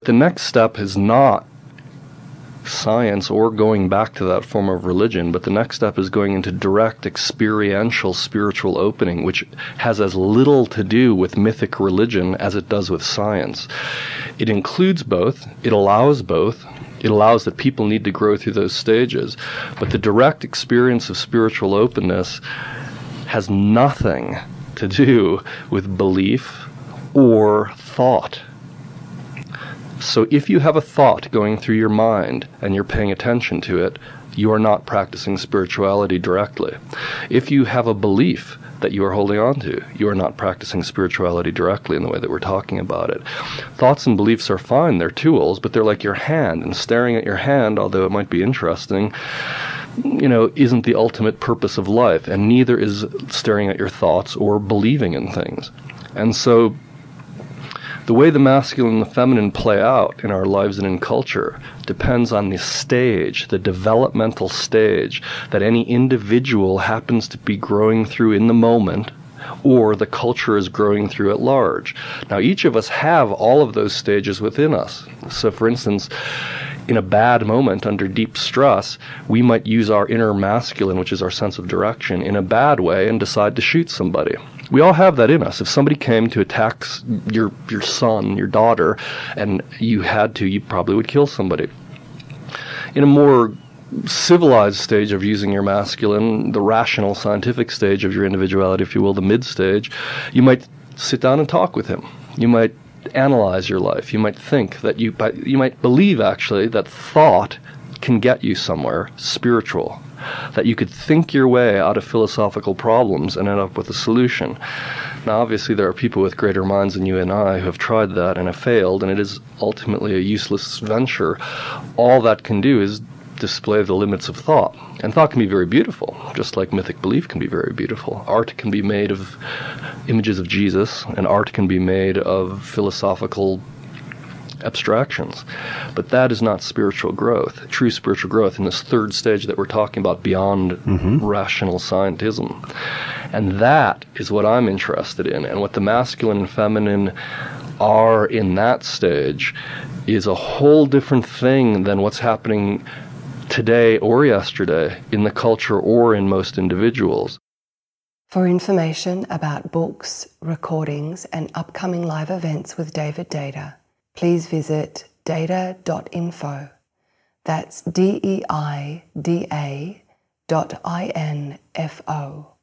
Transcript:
the next step is not science or going back to that form of religion, but the next step is going into direct experiential spiritual opening, which has as little to do with mythic religion as it does with science. It includes both, it allows both, it allows that people need to grow through those stages, but the direct experience of spiritual openness has nothing to do with belief or thought. So if you have a thought going through your mind and you're paying attention to it, you are not practicing spirituality directly. If you have a belief that you are holding on to, you are not practicing spirituality directly in the way that we're talking about it. Thoughts and beliefs are fine, they're tools, but they're like your hand, and staring at your hand, although it might be interesting, isn't the ultimate purpose of life, and neither is staring at your thoughts or believing in things. And so the way the masculine and the feminine play out in our lives and in culture depends on the stage, the developmental stage that any individual happens to be growing through in the moment, or the culture is growing through at large. Now, each of us have all of those stages within us. So, for instance, in a bad moment under deep stress, we might use our inner masculine, which is our sense of direction, in a bad way and decide to shoot somebody. We all have that in us. If somebody came to attack your son, your daughter, and you had to, you probably would kill somebody. In a more civilized stage of using your masculine, the rational, scientific stage of your individuality, if you will, the mid-stage, you might sit down and talk with him. You might analyze your life. You might think that you might believe, actually, that thought can get you somewhere spiritual, that you could think your way out of philosophical problems and end up with a solution. Now, obviously, there are people with greater minds than you and I who have tried that and have failed, and it is ultimately a useless venture. All that can do is display the limits of thought. And thought can be very beautiful, just like mythic belief can be very beautiful. Art can be made of images of Jesus, and art can be made of philosophical abstractions. But that is not spiritual growth. True spiritual growth in this third stage that we're talking about beyond rational scientism. And that is what I'm interested in. And what the masculine and feminine are in that stage is a whole different thing than what's happening today or yesterday in the culture or in most individuals. For information about books, recordings, and upcoming live events with David Deida, please visit deida.info. That's DEIDA.info.